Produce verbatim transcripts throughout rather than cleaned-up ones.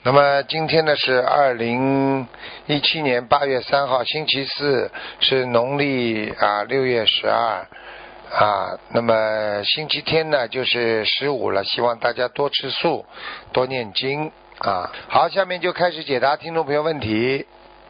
那么今天呢是二零一七年八月三号，星期四，是农历啊六月十二啊。那么星期天呢就是十五了，希望大家多吃素，多念经啊。好，下面就开始解答听众朋友问题。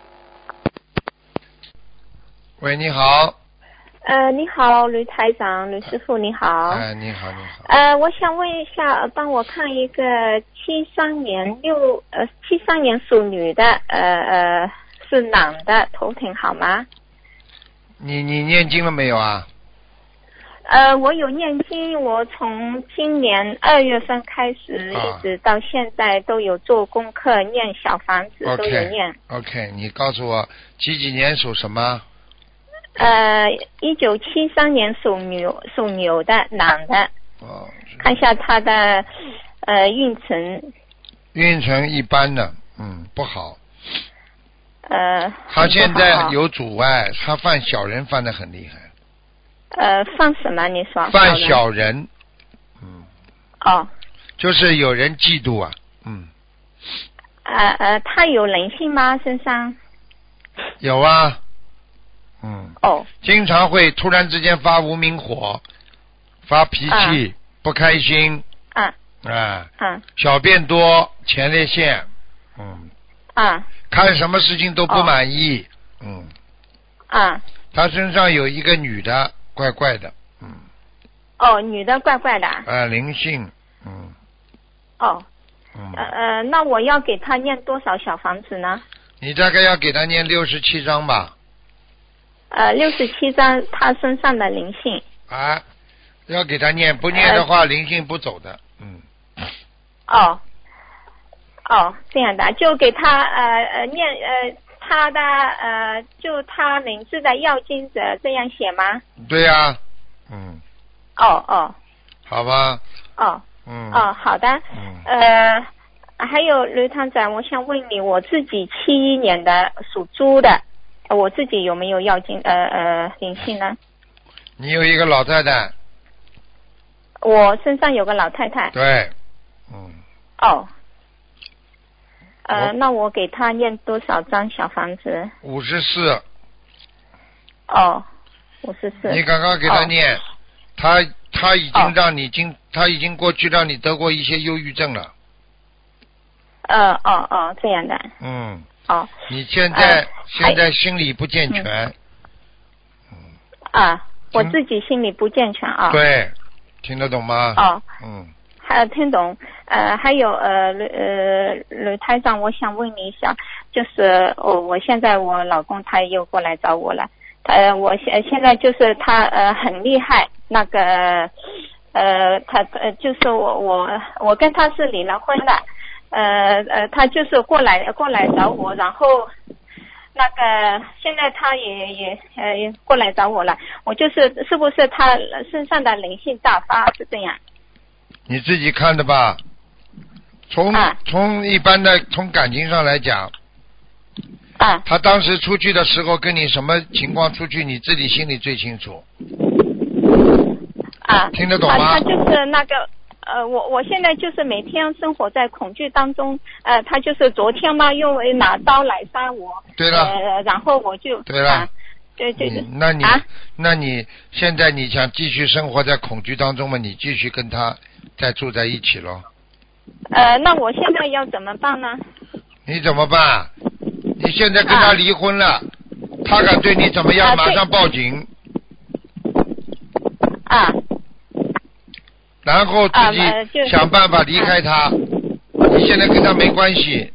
喂，你好。 呃，你好，吕台长，吕师傅，你好。 哎，你好，你好。 呃，我想问一下，帮我看一个七三年六呃七三年属女的，呃呃是男的，头挺好吗？ 你你念经了没有啊？ 呃，我有念经，我从今年二月份开始， 啊、 一直到现在都有做功课，念小房子 okay, 都有念。 OK， 你告诉我几几年属什么？ 呃，一九七三年属牛属牛的男的。 哦。 看一下他的呃运程。 运程一般的，嗯，不好。 呃。 他现在有阻碍，他犯小人犯得很厉害。 呃，犯什么？你说？ 犯小人。嗯。 哦。 就是有人嫉妒啊，嗯。 呃呃，他有灵性吗？身上？ 有啊。嗯。 哦。 经常会突然之间发无名火，发脾气，啊、不开心。 啊。 啊。 啊。 小便多，前列腺。嗯。 啊。 看什么事情都不满意。哦、嗯。 啊。 他身上有一个女的，怪怪的。嗯。 哦，女的怪怪的。 啊，灵性。嗯。 哦。 嗯。 呃呃，那我要给他念多少小房子呢？ 你大概要给他念六十七章吧。 呃，六十七张他身上的灵性啊，要给他念，不念的话、呃、灵性不走的，嗯。 哦，哦，这样的，就给他呃呃念呃他的呃就他名字的要经者这样写吗？ 对呀、啊，嗯。 哦哦。 好吧。 哦。 嗯。 哦，好的。 嗯。 呃，还有刘探长，我想问你，我自己七一年的属猪的。我自己有没有要经呃呃灵性呢？ 你有一个老太太。 我身上有个老太太。 对。嗯。 哦。呃，那我给她念多少张小房子？ 五十四。 哦，五十四。 你刚刚给她念，哦、她她已经让你经，她、哦、已经过去让你得过一些忧郁症了。 呃哦哦，这样的。 嗯。 哦。 你现在、呃、现在心理不健全。 嗯。啊，我自己心理不健全啊。 对，听得懂吗？ 哦。 嗯。 还听懂。呃，还有呃呃吕台长，我想问你一下，就是我、哦、我现在我老公他又过来找我了，呃，我现现在就是他呃很厉害，那个呃他呃就是我我我跟他是离了婚的。呃呃，他就是过来过来找我，然后那个现在他也也呃过来找我了，我就是是不是他身上的灵性大发是这样？ 你自己看的吧。从、啊、从一般的从感情上来讲， 啊， 他当时出去的时候跟你什么情况出去，你自己心里最清楚。 啊， 听得懂吗？ 他他就是那个。呃，我我现在就是每天生活在恐惧当中，呃，他就是昨天嘛，又拿刀来杀我， 对了， 呃，然后我就对了， 啊、对对对， 那你、 啊、 那你现在你想继续生活在恐惧当中吗？你继续跟他再住在一起咯。 呃，那我现在要怎么办呢？ 你怎么办？你现在跟他离婚了，啊、他敢对你怎么样？ 啊、 马上报警。 啊。 然后自己想办法离开他。啊、你现在跟他没关系。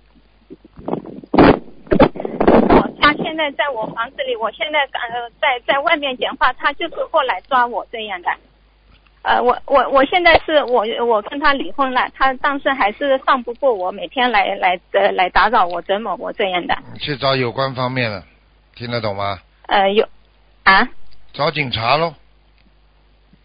哦，他现在在我房子里，我现在呃在在外面讲话，他就是过来抓我这样的。呃，我我我现在是我我跟他离婚了，他但是还是放不过我，每天来来呃来打扰我、折磨我这样的。 去找有关方面的，听得懂吗？ 呃，有啊。 找警察喽。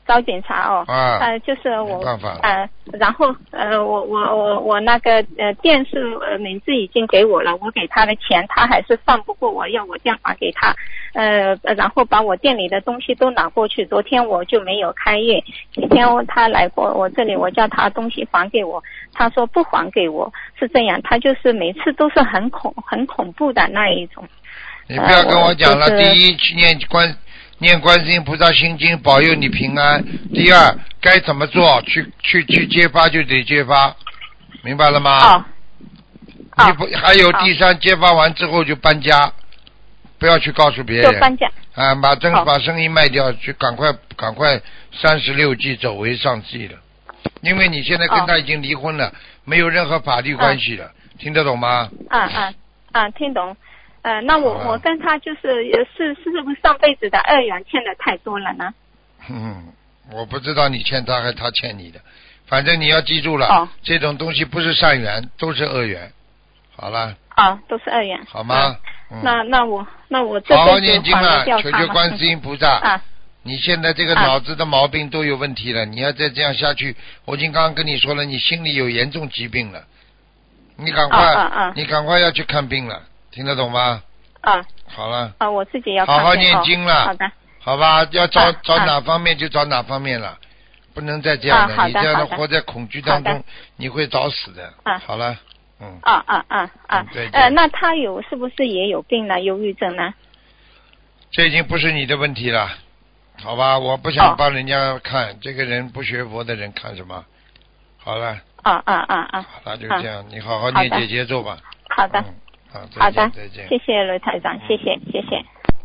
找警察哦。 啊。 呃，就是我。 没办法。 呃，然后呃，我我我我那个呃电视呃名字已经给我了，我给他的钱他还是放不过我，要我电话给他。呃，然后把我店里的东西都拿过去。昨天我就没有开业，今天他来过我这里，我叫他东西还给我，他说不还给我，是这样，他就是每次都是很恐很恐怖的那一种。 你不要跟我讲了， 呃就是、 第一去念观念观世音菩萨心经，保佑你平安。第二，该怎么做，去去去揭发就得揭发，明白了吗？ 哦。 你不、哦、还有第三，揭发完之后就搬家，不要去告诉别人。 就搬家。 啊，把真、哦、把生意卖掉，去赶快赶快三十六计走为上计了，因为你现在跟他已经离婚了，哦、没有任何法律关系了，哦、听得懂吗？ 啊啊啊，听懂。呃，那我我跟他就是是是不是上辈子的恶缘欠的太多了呢？ 嗯，我不知道你欠他还是他欠你的，反正你要记住了， 哦、 这种东西不是善缘，都是恶缘。好了。 啊，都是恶缘。 好吗？ 嗯、那那我那我这好好念经了，求求观世音菩萨。 啊。 你现在这个脑子的毛病都有问题了，啊、你要再这样下去，我已经刚刚跟你说了，你心里有严重疾病了，你赶快， 啊啊啊、 你赶快要去看病了。听得懂吗？ 啊， 好了。 啊，我自己要看好好念经了。 哦、好的。 好吧，要找、 啊、 找哪方面就找哪方面了，不能再这样的。啊、 你这样的活在恐惧当中，你会早死的。 啊， 好了，嗯。 啊啊啊啊！ 对。 呃，那他有是不是也有病呢？忧郁症呢？ 这已经不是你的问题了，好吧？我不想帮人家看，哦、这个人不学佛的人看什么？好了。 啊啊啊啊！ 那就这样，你好好念姐姐咒吧。 好的。 嗯、好, 好的， 再见。 谢谢卢台长，谢谢谢谢。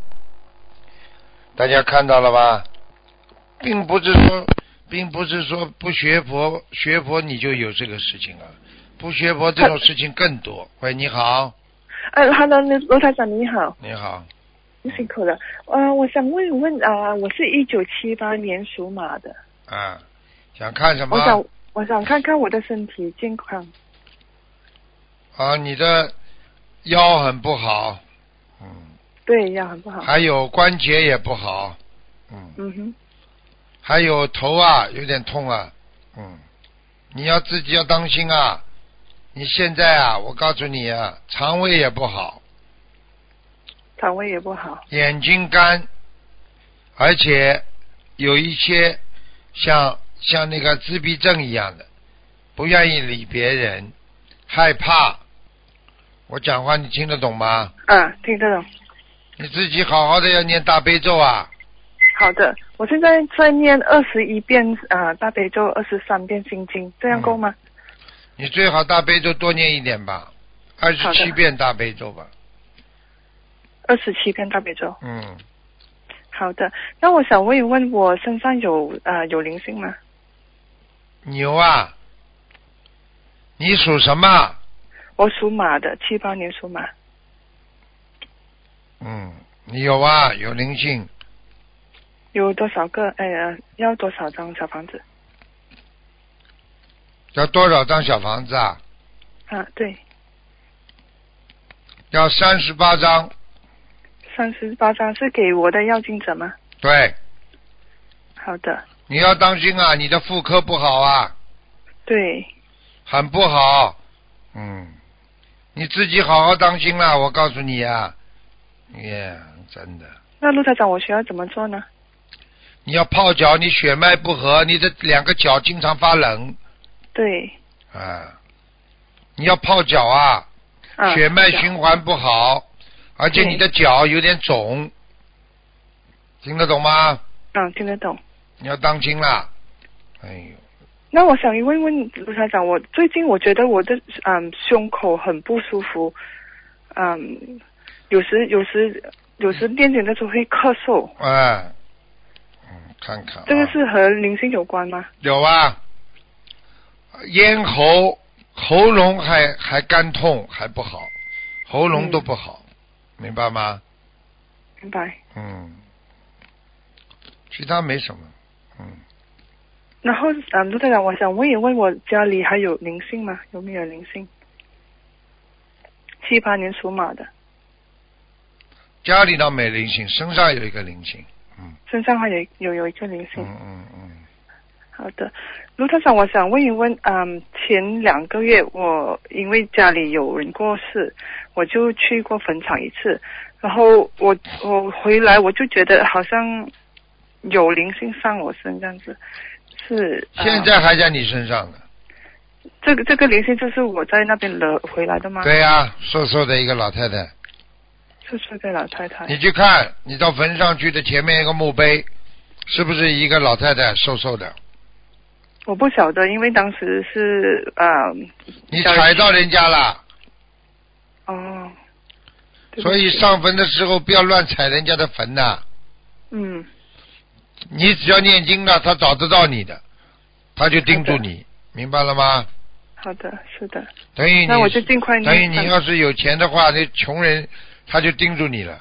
大家看到了吧？并不是说，并不是说不学佛，学佛你就有这个事情啊。不学佛这种事情更多。喂，你好。 呃 ，Hello， 卢台长你好。 你好。 辛苦了。呃，我想问一问啊、呃，我是一九七八年属马的。 啊，想看什么？ 我想我想看看我的身体健康。 啊，你的腰很不好。嗯。 对，腰很不好。 还有关节也不好。嗯。 嗯哼。 还有头啊，有点痛啊。嗯。你要自己要当心啊。你现在啊，我告诉你啊，肠胃也不好。 肠胃也不好。 眼睛干，而且有一些像像那个自闭症一样的，不愿意理别人，害怕。我讲话你听得懂吗？ 嗯，听得懂。 你自己好好的要念大悲咒啊。 好的，我现在在念二十一遍啊、呃、大悲咒，二十三遍心经，这样够吗？ 嗯，你最好大悲咒多念一点吧，二十七遍大悲咒吧。 二十七遍大悲咒。 嗯。 好的，那我想问一问，我身上有呃有灵性吗？ 牛啊！你属什么？ 我属马的，七八年属马。 嗯，你有啊，有灵性。 有多少个？呃，要多少张小房子？ 要多少张小房子啊？ 啊，对。 要三十八张。 三十八张是给我的要经者吗？ 对。 好的。 你要当心啊，你的妇科不好啊。 对。 很不好。嗯。你自己好好当心啦，我告诉你啊。耶、yeah, 真的。 那陆台长，我需要怎么做呢？ 你要泡脚，你血脉不和，你的两个脚经常发冷。 对。 啊。你要泡脚啊。 啊。 血脉循环不好，而且你的脚有点肿。听得懂吗？ 嗯，听得懂。 你要当心啦。哎呦。 那我想问问卢台长，我最近我觉得我的嗯胸口很不舒服，嗯，有时有时有时练点的时候会咳嗽。 哎，嗯，看看、啊。 这个是和灵性有关吗？ 有啊，咽喉、喉咙还还干痛，还不好，喉咙都不好，嗯、明白吗？ 明白。 嗯，其他没什么，嗯。 然后，嗯，陆队长，我想问一问，我家里还有灵性吗？有没有灵性？七八年属马的。 家里倒没灵性，身上有一个灵性，嗯。 身上还有有有一个灵性。 嗯嗯嗯。 好的，卢台长，我想问一问，嗯，前两个月我因为家里有人过世，我就去过坟场一次，然后我我回来我就觉得好像有灵性上我身这样子，是、呃、 现在还在你身上呢。 这个这个灵性就是我在那边惹回来的吗？ 对呀、啊，瘦瘦的一个老太太。 瘦瘦的老太太。 你去看，你到坟上去的前面一个墓碑，是不是一个老太太瘦瘦的？ 我不晓得，因为当时是呃， 你踩到人家了。 哦。 所以上坟的时候不要乱踩人家的坟呐。 嗯。 你只要念经了，他找得到你的，他就盯住你，明白了吗？ 好的，是的。 等于你， 那我就尽快念。 等于你要是有钱的话，那穷人他就盯住你了。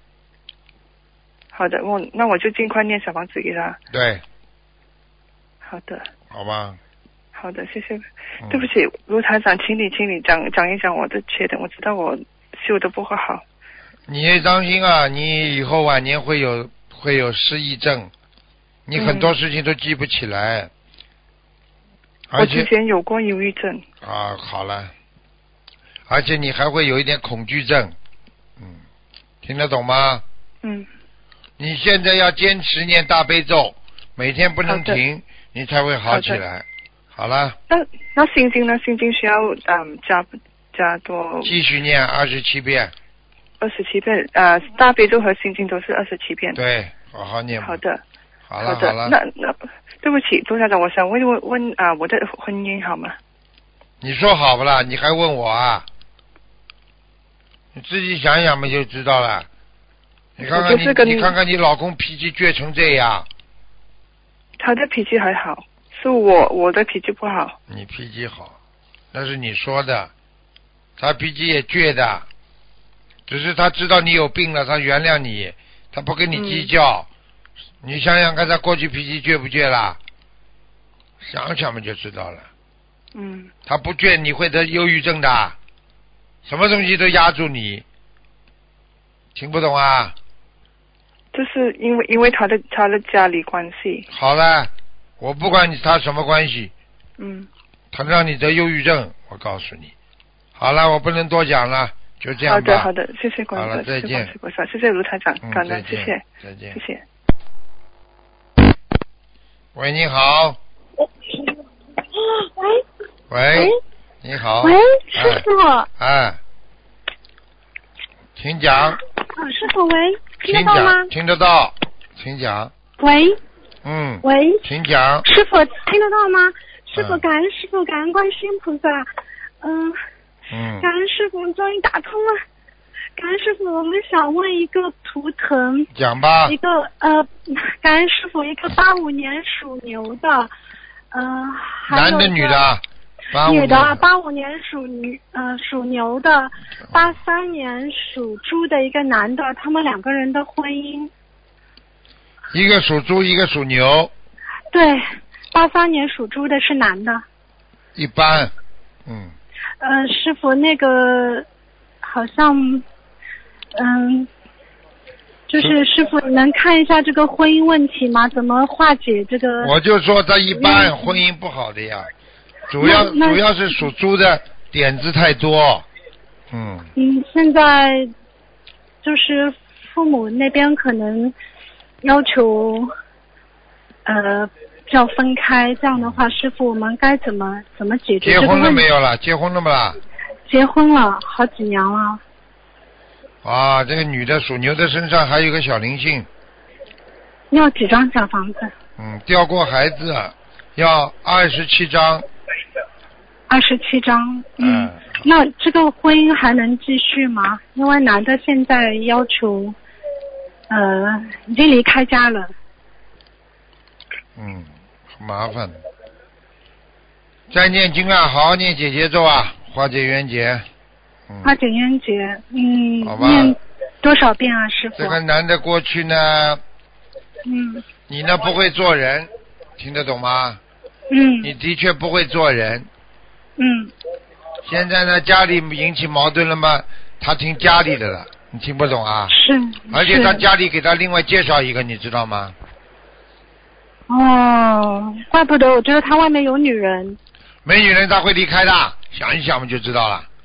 好的，我那我就尽快念小房子给他。 对。 好的。 好吧。 好的，谢谢。 嗯、 对不起，卢台长，请你请你讲讲一讲我的缺点，我知道我修的不够好。 你也当心啊，你以后晚年会有会有失忆症，你很多事情都记不起来。嗯、 我之前有过忧郁症。 啊，好了。而且你还会有一点恐惧症，嗯，听得懂吗？ 嗯。 你现在要坚持念大悲咒，每天不能停，你才会好起来。好了。 那那心经呢？心经需要嗯加加多。 继续念二十七遍。 二十七遍，呃，大悲咒和心经都是二十七遍。 对，好好念。 好的。 好了好的好了。 那那对不起，杜校长，我想问问问啊、呃，我的婚姻好吗？ 你说好不啦？你还问我啊？你自己想想嘛，就知道了。你看看你，你看看你老公脾气倔成这样。 他的脾气还好，是我我的脾气不好。 你脾气好，那是你说的。他脾气也倔的，只是他知道你有病了，他原谅你，他不跟你计较。嗯、你想想看，他过去脾气倔不倔啦？想想嘛就知道了。 嗯。 他不倔，你会得忧郁症的。什么东西都压住你，听不懂啊？ 就是因为因为他的他的家里关系。 好了，我不管你他什么关系。 嗯。 他让你得忧郁症，我告诉你。好了，我不能多讲了，就这样吧。 好的好的，谢谢观众， 好了，再见。 谢谢卢台长， 嗯、 感恩，谢谢， 再见， 谢谢。 喂，你好。 喂。 喂。你好。 喂，师傅。 哎。请讲。 啊，师傅，喂，听得到吗？ 听得到，请讲。 喂。 嗯。 喂。 请讲。 师傅听得到吗？师傅，感恩师傅，感恩观世音菩萨。嗯。 嗯。 感恩师傅，终于打通了。感恩师傅，我们想问一个图腾。 讲吧。 一个呃，感恩师傅，一个八五年属牛的，嗯、呃， 男的女的？ 女的，八五年属女，呃，属牛的，八三年属猪的一个男的，他们两个人的婚姻。 一个属猪，一个属牛。 对，八三年属猪的是男的。 一般，嗯。 呃，师傅，那个好像，嗯，就是师傅，你能看一下这个婚姻问题吗？怎么化解这个？ 我就说他一般，婚姻不好的呀。主要主要是属猪的点子太多，嗯。 嗯，现在就是父母那边可能要求，呃，要分开，这样的话，师傅，我们该怎么怎么解决这个问题？ 结婚了没有了？结婚了不啦？ 结婚了，好几年了。 啊，这个女的属牛的身上还有个小灵性。 要几张小房子？ 嗯，掉过孩子，要二十七张。 二十七张，嗯，嗯，那这个婚姻还能继续吗？因为男的现在要求，呃，已经离开家了。 嗯，很麻烦的。再念经啊，好好念姐姐咒啊，化解冤结。 嗯、化解冤结，嗯， 好吧。 念多少遍啊，师傅？ 这个男的过去呢， 嗯， 你呢不会做人，听得懂吗？ 嗯， 你的确不会做人。 嗯， 现在呢，家里引起矛盾了吗？他听家里的了，你听不懂啊？ 是。 而且他家里给他另外介绍一个，你知道吗？ 哦，怪不得我觉得他外面有女人。 没女人他会离开的，想一想我们就知道了。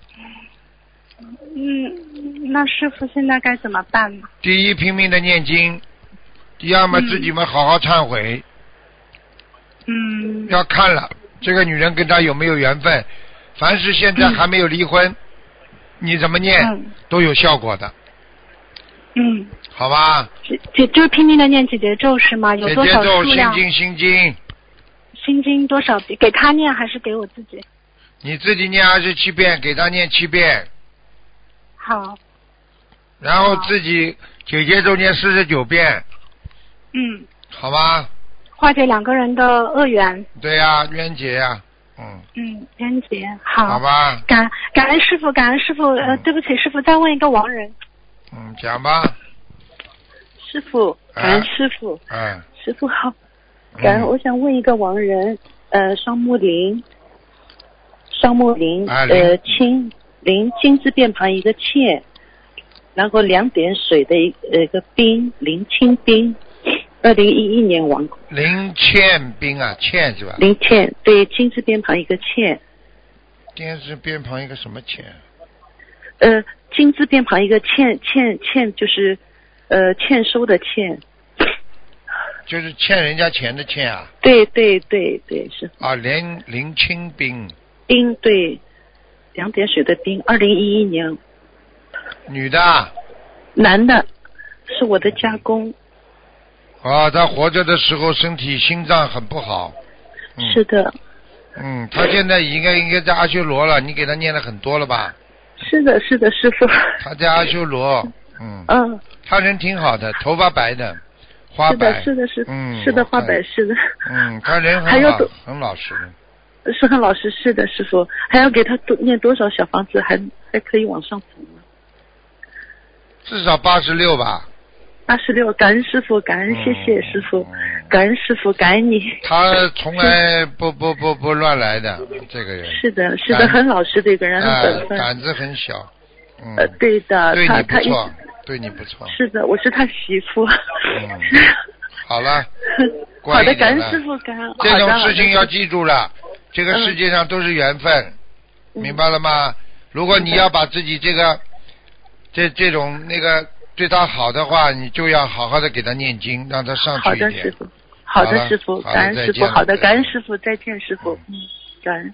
嗯，那师傅现在该怎么办呢？ 第一，拼命的念经；第二嘛， 嗯、 自己嘛好好忏悔。 嗯。 要看了这个女人跟他有没有缘分，凡是现在还没有离婚，嗯、你怎么念、嗯、都有效果的。 嗯。 好吧。 姐就是拼命的念姐姐咒是吗？有多少数量？ 心经心经。 心经多少遍？给他念还是给我自己？ 你自己念二十七遍，给他念七遍。 好。 然后自己姐姐咒念四十九遍。 嗯。 好吧。 化解两个人的恶缘。 对呀、啊，冤结呀、啊。嗯。 嗯，冤结。好。 好吧。 感感恩师傅，感恩师傅。呃，对不起，师傅，再问一个亡人。 嗯，讲吧。 师傅，感恩师傅。 嗯。嗯师傅好。感恩，我想问一个亡人，呃，双木林，双木林， 啊、 呃，青林，金字边旁一个欠，然后两点水的一呃一个冰，林清冰，二零一一年亡。 林倩冰啊，倩是吧？ 林倩，对，金字边旁一个欠。 金字边旁一个什么欠？ 呃，金字边旁一个欠，欠欠就是呃欠收的欠。 就是欠人家钱的欠啊。 对对对对，是。 啊，林林清冰。 冰对，两点水的冰，二零一一年。 女的。 男的，是我的家公。 啊，他活着的时候身体心脏很不好。 嗯、是的。 嗯，他现在应该应该在阿修罗了，你给他念了很多了吧？ 是的，是的，师傅。 他在阿修罗。嗯。 嗯。 他人挺好的，头发白的。花白是的，是的，是嗯， 是的，花白是的。 嗯，他人很好，很老实。 是很老实，是的，师傅。还要给他多念多少小房子，还还可以往上走吗？ 至少八十六吧。 八十六，感恩师傅，感恩、嗯、谢谢师傅、嗯，感恩师傅，感恩你。 他从来不不不不乱来的，这个人。 是的，是的，很老实的一个人，很本分、 呃，胆子很小。嗯， 呃，对的， 对你不错。对你不错。 是的，我是他媳妇。 嗯，好了。 好的，感恩师傅，感恩。 这种事情要记住了，这个世界上都是缘分， 嗯、 明白了吗？如果你要把自己这个这这种那个对他好的话，你就要好好的给他念经，让他上去一点。 好的，师傅。好的，师傅，感恩师傅。好的，感恩师傅，再见，师傅。嗯，感恩。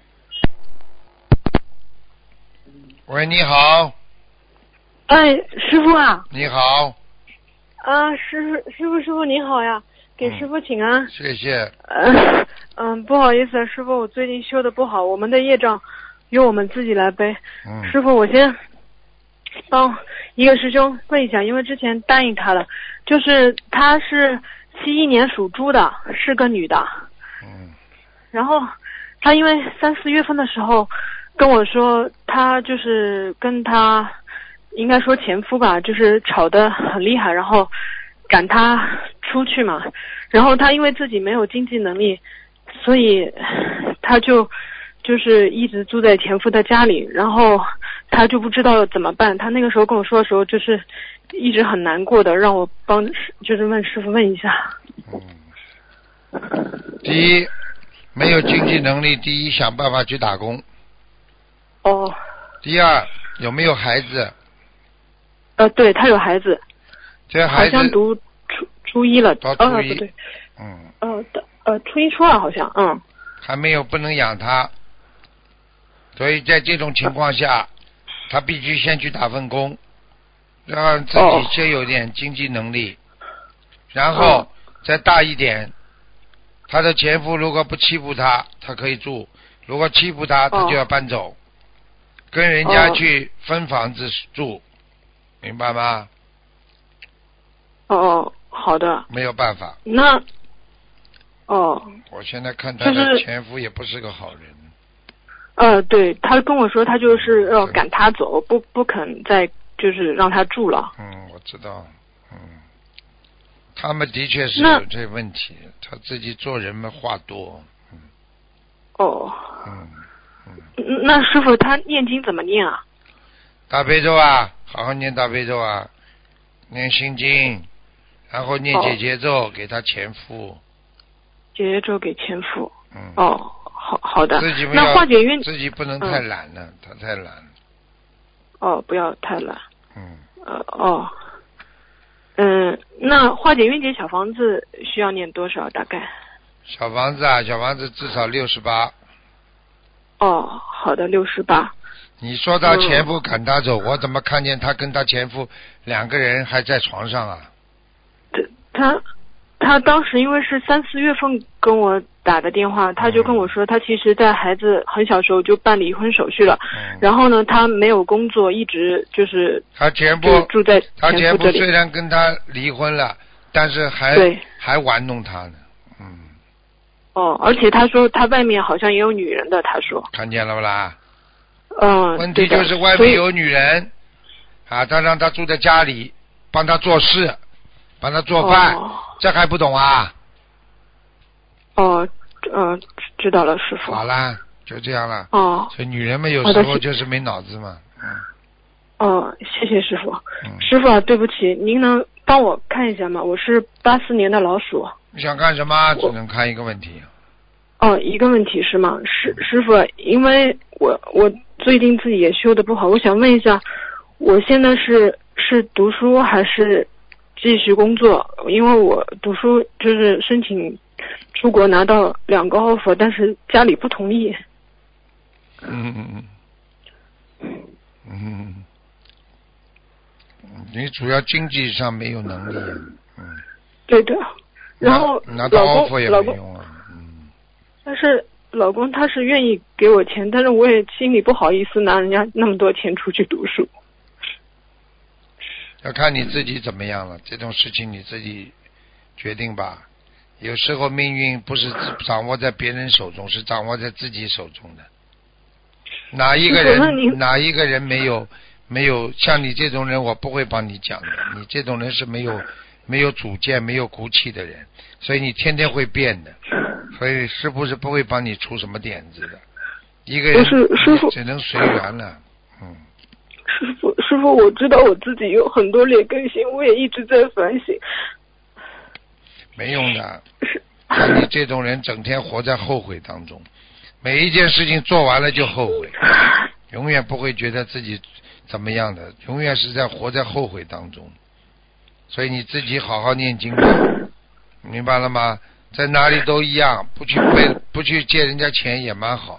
喂，你好。 哎，师傅啊！ 你好。 啊，师傅，师傅，师傅你好呀，给师傅请安。 嗯、谢谢。 嗯嗯，不好意思，师傅，我最近修的不好，我们的业障由我们自己来背。 嗯。 师傅，我先帮一个师兄问一下，因为之前答应他了，就是他是七一年属猪的，是个女的。 嗯。 然后他因为三四月份的时候跟我说，他就是跟他。应该说前夫吧，就是吵得很厉害，然后赶他出去嘛。然后他因为自己没有经济能力，所以他就就是一直住在前夫的家里，然后他就不知道怎么办。他那个时候跟我说的时候，就是一直很难过的，让我帮，就是问师傅问一下。 嗯。第一，没有经济能力，第一想办法去打工。 哦。 第二，有没有孩子？ 呃，对，他有孩子， 这孩子好像读初初一了， 到初一， 哦，不对， 嗯， 呃，呃，初一初二好像，嗯， 还没有不能养他，所以在这种情况下，他必须先去打份工，让自己先有点经济能力，哦、然后再大一点，他的前夫如果不欺负他，他可以住；如果欺负他，他就要搬走，哦、跟人家去分房子住。明白吗？ 哦哦，好的。 没有办法。 那，哦。 我现在看他的前夫也不是个好人。 呃，对，他跟我说他就是要赶他走，不不肯再就是让他住了。 嗯，我知道。嗯，他们的确是有这问题，他自己做人嘛话多。嗯。 哦。 嗯嗯。 那师傅他念经怎么念啊？ 大悲咒啊。好好念大悲咒啊，念心经，然后念姐姐咒、哦、给他前夫。 解结咒给前夫。 嗯。 哦，好好的。 自己那化解冤自己不能太懒了，嗯、他太懒。 哦，不要太懒。 嗯。 呃哦。嗯，那化解冤结小房子需要念多少？大概？ 小房子啊，小房子至少六十八。 哦，好的，六十八。 你说他前夫赶他走，嗯、我怎么看见他跟他前夫两个人还在床上啊？ 他他当时因为是三四月份跟我打的电话，他就跟我说，他其实在孩子很小时候就办离婚手续了，嗯、然后呢，他没有工作，一直就是他前夫住在他前夫夫虽然跟他离婚了，但是还还玩弄他呢，嗯。 哦，而且他说他外面好像也有女人的，他说。 看见了不啦？ 嗯。 问题就是外面有女人，啊，他让他住在家里，帮他做事，帮他做饭， 哦、 这还不懂啊？ 哦，嗯、呃，知道了，师傅。 好啦，就这样了。 哦。 所以女人们有时候就是没脑子嘛，嗯。 哦，谢谢师傅。 嗯。 师傅啊，对不起，您能帮我看一下吗？我是八四年的老鼠。 你想干什么？只能看一个问题。 哦，一个问题是吗？师师傅，因为我我最近自己也修的不好，我想问一下，我现在是是读书还是继续工作？因为我读书就是申请出国拿到两个 offer， 但是家里不同意。 嗯嗯嗯嗯，你主要经济上没有能力，嗯。 对的。然后拿到 offer 也没用啊，嗯。 但是老公他是愿意给我钱，但是我也心里不好意思拿人家那么多钱出去读书。 要看你自己怎么样了，这种事情你自己决定吧。有时候命运不是掌握在别人手中，是掌握在自己手中的。哪一个人哪一个人没有没有像你这种人，我不会帮你讲的。你这种人是没有没有主见、没有骨气的人，所以你天天会变的。所以师父是不会帮你出什么点子的。一个人只能随缘了，嗯。 师父，师父，我知道我自己有很多劣根性，我也一直在反省。 没用的，像你这种人整天活在后悔当中，每一件事情做完了就后悔，永远不会觉得自己怎么样的，永远是在活在后悔当中。所以你自己好好念经吧，明白了吗？在哪里都一样，不去背，不去借人家钱也蛮好。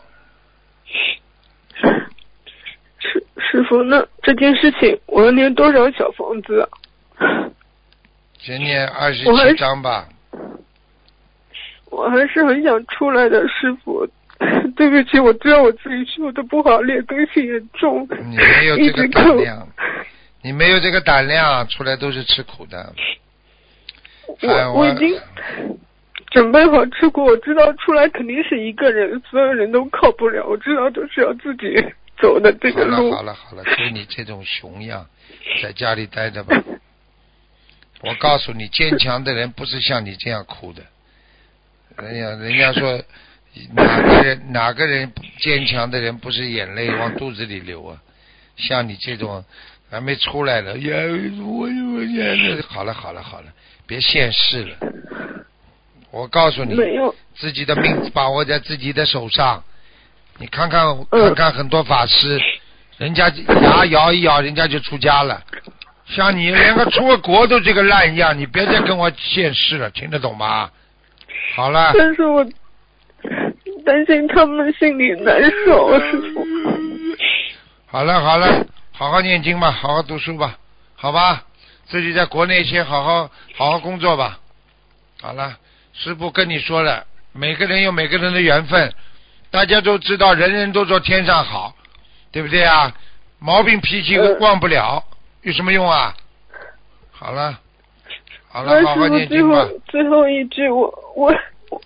师师傅，那这件事情我要念多少小房子啊？ 先念二十七章吧。 我还是很想出来的，师傅。对不起，我知道我自己修的不好，劣根性也重。 你没有这个胆量，你没有这个胆量，出来都是吃苦的。 我我已经准备好吃苦，我知道出来肯定是一个人，所有人都靠不了，我知道都是要自己走的这个路。 好了好了好了，就你这种熊样，在家里待着吧。我告诉你，坚强的人不是像你这样哭的。人家人家说，哪个人哪个人坚强的人不是眼泪往肚子里流啊？像你这种还没出来了，呀，我我眼泪。好了好了好了，别现世了。我告诉你， 没有， 自己的命把握在自己的手上。你看看看看很多法师，人家牙摇一摇，人家就出家了。像你连个出个国都这个烂样，你别再跟我现世了，听得懂吗？好了。 但是我担心他们心里难受，师傅。 好了好了，好好念经吧，好好读书吧，好吧？自己在国内先好好好好工作吧。好了，师父跟你说了，每个人有每个人的缘分，大家都知道，人人都说天上好，对不对啊？毛病脾气忘不了。呃有什么用啊？好了，好了，好好念经吧。 最后一句，我我我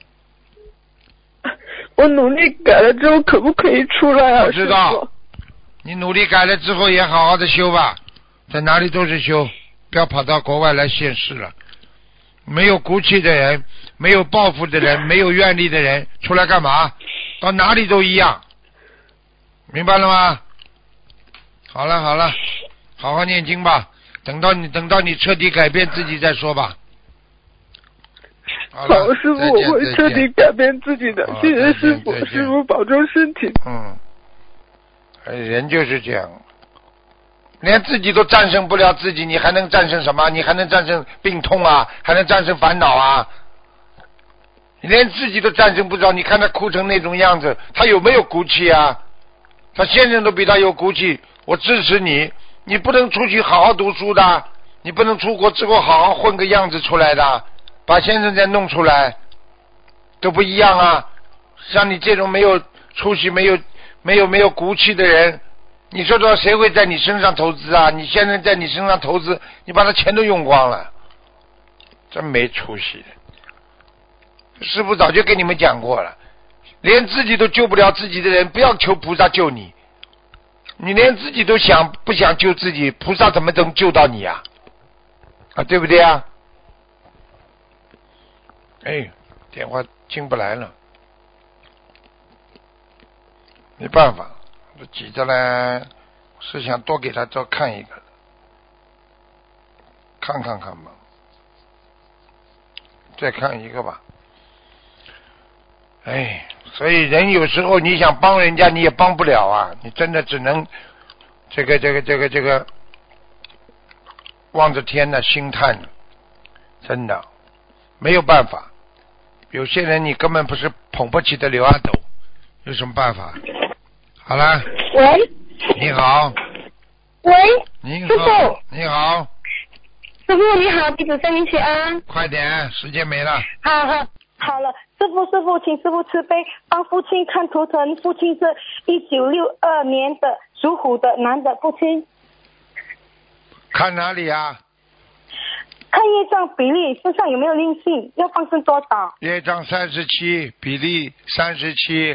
我努力改了之后，可不可以出来啊？ 我知道，你努力改了之后，也好好的修吧，在哪里都是修，不要跑到国外来现世了。没有骨气的人，没有抱负的人，没有愿力的人，出来干嘛？到哪里都一样，明白了吗？好了，好了。好好念经吧，等到你等到你彻底改变自己再说吧。 好了， 好，师傅，我会彻底改变自己的。谢谢师傅，师傅保重身体。 嗯，人就是这样，连自己都战胜不了自己，你还能战胜什么？你还能战胜病痛啊？还能战胜烦恼啊？你连自己都战胜不着，你看他哭成那种样子，他有没有骨气啊？他先生都比他有骨气，我支持你。你不能出去好好读书的，你不能出国之后好好混个样子出来的，把先生再弄出来，都不一样啊。像你这种没有出息、没有没有没有骨气的人，你说说谁会在你身上投资啊？你先生在你身上投资，你把他钱都用光了，真没出息。师父早就跟你们讲过了，连自己都救不了自己的人，不要求菩萨救你。你连自己都想不想救自己，菩萨怎么能救到你啊？啊，对不对啊？哎，电话进不来了，没办法，我急着呢，是想多给他多看一个，看看看吧，再看一个吧。哎，所以人有时候你想帮人家，你也帮不了啊！你真的只能这个这个这个这个望着天呢，心叹，真的没有办法。有些人你根本不是捧不起的刘阿斗，有什么办法？好了。 喂。 你好。 喂。 你好。 师傅。 你好。 师傅你好，弟子向您请安。 快点，时间没了。 好好好了。师父，师父，请师父慈悲，帮父亲看图腾。父亲是一九六二年的属虎的男的父亲。 看哪里啊？ 看业障比例，身上有没有灵性？要放生多少？ 业障三十七，比例三十七。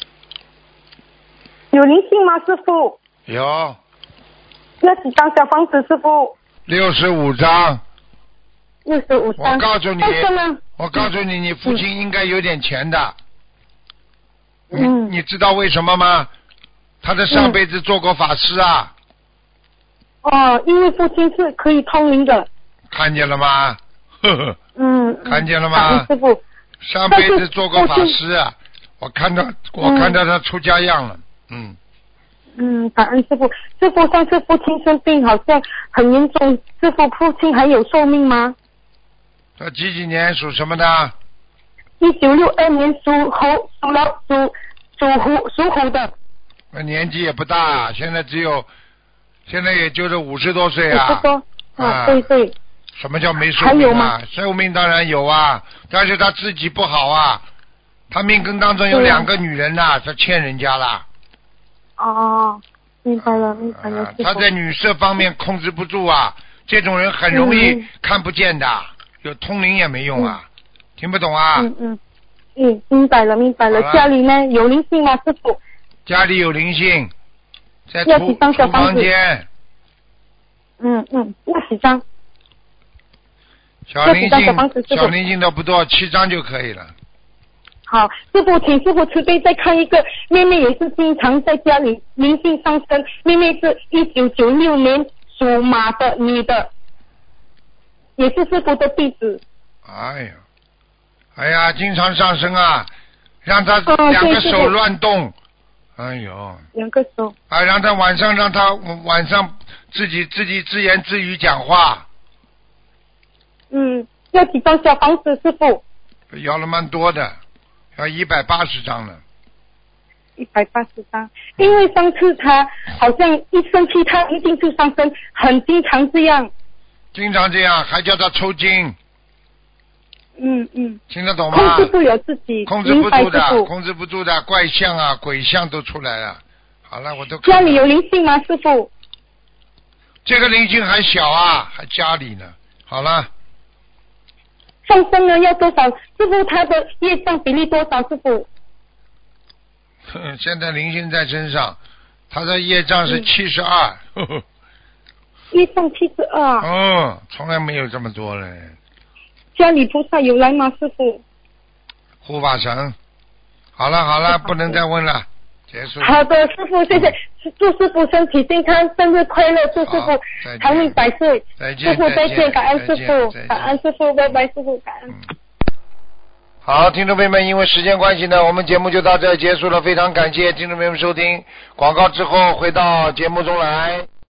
有灵性吗，师父？ 有。 要几张小房子，师父？ 六十五张。 六十五张。 我告诉你，我告诉你，你父亲应该有点钱的。 嗯。 你你知道为什么吗？他的上辈子做过法师啊。 嗯、哦，因为父亲是可以通灵的。 看见了吗？呵呵。 嗯。 看见了吗？ 师父。 上辈子做过法师啊，我看到我看到他出家样了。嗯。 嗯，感恩师父。师父，上次父亲生病好像很严重，师父父亲还有寿命吗？ 他几几年属什么的？ 一九六二年属猴，属老属属虎属虎的。 那年纪也不大，现在只有，现在也就是五十多岁啊。 五十多啊，对对。 什么叫没寿命啊？寿命当然有啊，但是他自己不好啊，他命根当中有两个女人呐、啊，他欠人家了。 哦，明白了，明白了。 啊、他在女色方面控制不住啊，这种人很容易看不见的。嗯，有通灵也没用啊，嗯、听不懂啊？ 嗯嗯嗯，明白了明白了。家里呢有灵性吗，师傅？ 家里有灵性，在要几张小房子？ 房间。 嗯嗯，要几张？ 小灵性，小灵性都不多，七张就可以了。 好，师傅，请师傅慈悲再看一个妹妹，也是经常在家里灵性上升。妹妹是一九九六年属马的女的。也是师父的弟子。 哎呀，哎呀，经常上升啊，让他两个手乱动。哦、哎呦。 两个手。 啊，让他晚上让他晚上自己自己自言自语讲话。 嗯，要几张小房子，师父？ 要了蛮多的，要一百八十张了。 一百八十张，因为上次他好像一生气，他一定就上升，很经常这样。 经常这样，还叫他抽筋。 嗯嗯。 听得懂吗？ 控制不了自己， 控制不住的，控制不住的，怪象啊、鬼象都出来了。好了，我都。 家里有灵性吗，师傅？ 这个灵性还小啊，还家里呢。好了。 上升呢要多少？师傅他的业障比例多少？师傅？ 现在灵性在身上，他的业障是七十二。 业障七十二。 哦，从来没有这么多嘞。 家里菩萨有来吗，师傅？ 护法神。好了好了，不能再问了，结束。 好的，师傅，谢谢，嗯、祝师傅身体健康，生日快乐，祝师傅长命百岁。 再见， 师傅再见，感恩师傅，感恩师傅，拜拜，师傅感恩。嗯好，听众朋友们，因为时间关系呢，我们节目就到这儿结束了。非常感谢听众朋友们收听，广告之后回到节目中来。